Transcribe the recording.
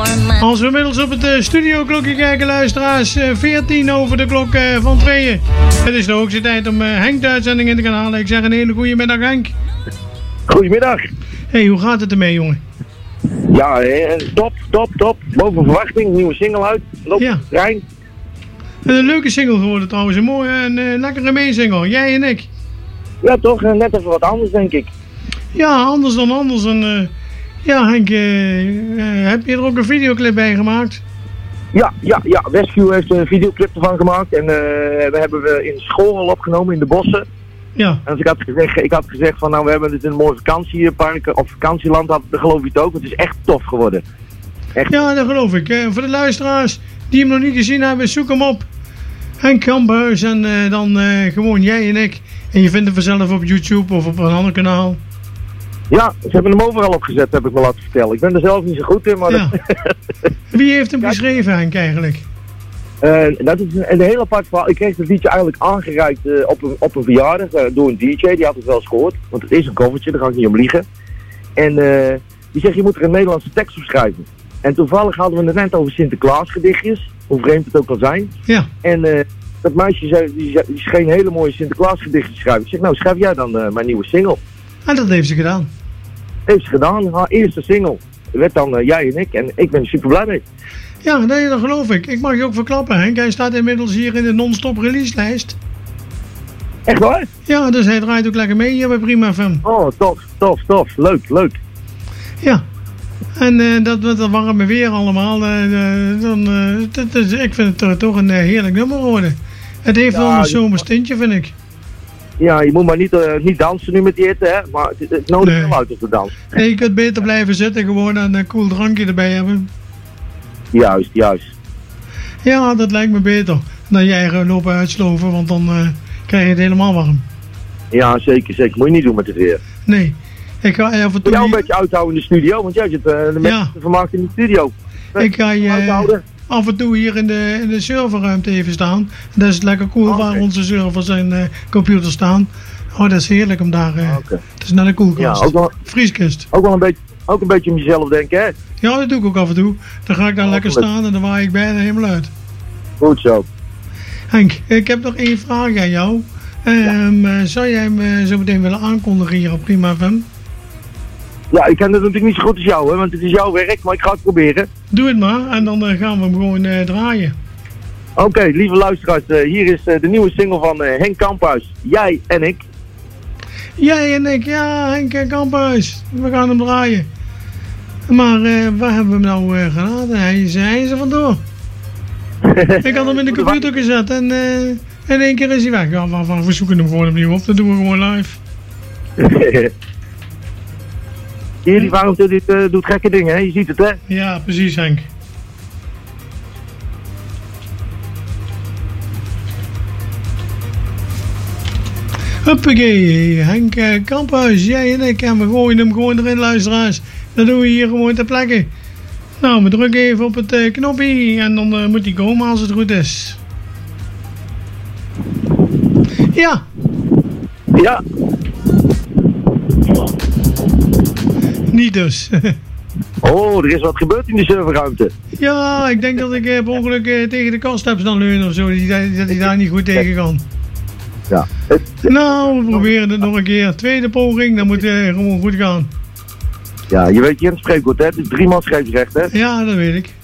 Als we inmiddels op het studioklokje kijken, luisteraars, 14 over de klok van 2. Het is de hoogste tijd om Henk de uitzending in te gaan halen. Ik zeg een hele goede middag, Henk. Goedemiddag. Hey, hoe gaat het ermee, jongen? Ja, top. Boven verwachting, nieuwe single uit. Loopt Ja. de trein. Een leuke single geworden trouwens, een mooie en lekkere meesingle. Jij en ik. Ja, toch? Net even wat anders, denk ik. Ja, anders dan anders. En, ja, Henk, heb je er ook een videoclip bij gemaakt? Ja. Westview heeft een videoclip ervan gemaakt. En we hebben we in school al opgenomen in de bossen. Ja. En dus ik had gezegd van nou, we hebben het in een mooi vakantiepark of vakantieland. Dan geloof je het ook. Het is echt tof geworden. Echt. Ja, dat geloof ik. Voor de luisteraars die hem nog niet gezien hebben, zoek hem op. Henk Kamphuis en dan gewoon jij en ik. En je vindt hem vanzelf op YouTube of op een ander kanaal. Ja, ze hebben hem overal opgezet, heb ik me laten vertellen. Ik ben er zelf niet zo goed in, maar... Ja. Wie heeft hem geschreven, Henk, eigenlijk? Dat is een heel apart verhaal. Ik kreeg het liedje eigenlijk aangereikt op een verjaardag door een DJ. Die had het wel eens gehoord, want het is een covertje, daar ga ik niet om liegen. En die zegt, je moet er een Nederlandse tekst op schrijven. En toevallig hadden we het net over Sinterklaas gedichtjes, hoe vreemd het ook kan zijn. Ja. En dat meisje zei, die scheen hele mooie Sinterklaas gedichtjes schrijven. Ik zeg, nou schrijf jij dan mijn nieuwe single. En dat heeft ze gedaan. Heeft ze gedaan, haar eerste single. Werd dan jij en ik ben er super blij mee. Ja, nee, dat geloof ik. Ik mag je ook verklappen, Henk. Hij staat inmiddels hier in de non-stop release lijst. Echt waar? Ja, dus hij draait ook lekker mee hier bij Prima FM. Oh, tof. Leuk. Ja. En dat warme weer allemaal, ik vind het toch een heerlijk nummer worden. Het heeft wel een zomerstintje, vind ik. Ja, je moet maar niet dansen nu met die hitte, hè. Maar het nodigt wel uit op de dans. Nee, je kunt beter blijven zitten gewoon en een koel drankje erbij hebben. Juist. Ja, dat lijkt me beter dan jij gaan lopen uitsloven, want dan krijg je het helemaal warm. Ja, zeker. Moet je niet doen met het weer. Nee. Ik ga af en toe... jou een beetje uithouden in de studio, want jij zit de mensen vermaakt in de studio. Ik ga je af en toe hier in de serverruimte even staan. Dat is lekker cool waar onze servers en computers staan. Oh, dat is heerlijk om daar... Het is net een koelkast. Ja, ook wel, vrieskist. Ook een beetje om jezelf denken, hè? Ja, dat doe ik ook af en toe. Dan ga ik daar lekker staan en dan waai ik bijna helemaal uit. Goed zo. Henk, ik heb nog één vraag aan jou. Zou jij hem zo meteen willen aankondigen hier op Prima FM? Ja, ik ken het natuurlijk niet zo goed als jou, hè, want het is jouw werk, maar ik ga het proberen. Doe het maar en dan gaan we hem gewoon draaien. Oké, lieve luisteraars, hier is de nieuwe single van Henk Kamphuis, Jij en ik. Jij en ik, ja, Henk Kamphuis. We gaan hem draaien. Maar waar hebben we hem nou gelaten? Hij is er vandoor. Ik had hem in de computer gezet en in één keer is hij weg. Ja, we zoeken hem gewoon opnieuw op, dat doen we gewoon live. Hier, die waarom doet gekke dingen, hè? Je ziet het, hè? Ja, precies, Henk. Huppakee, Henk Kamphuis, jij en ik, en we gooien hem gewoon erin, luisteraars. Dat doen we hier gewoon ter plekke. Nou, we drukken even op het knopje en dan moet hij komen als het goed is. Ja. Ja. Niet dus. Oh, er is wat gebeurd in de serverruimte. Ja, ik denk dat ik per ongeluk tegen de kast heb staan leunen of zo, dat hij daar niet goed tegen kan. Ja. Nou, we proberen het nog een keer. Tweede poging, dan moet het gewoon goed gaan. Ja, je weet, je hebt het spreekwoord, hè? Het is 3 man scheepsrecht, hè? Ja, dat weet ik.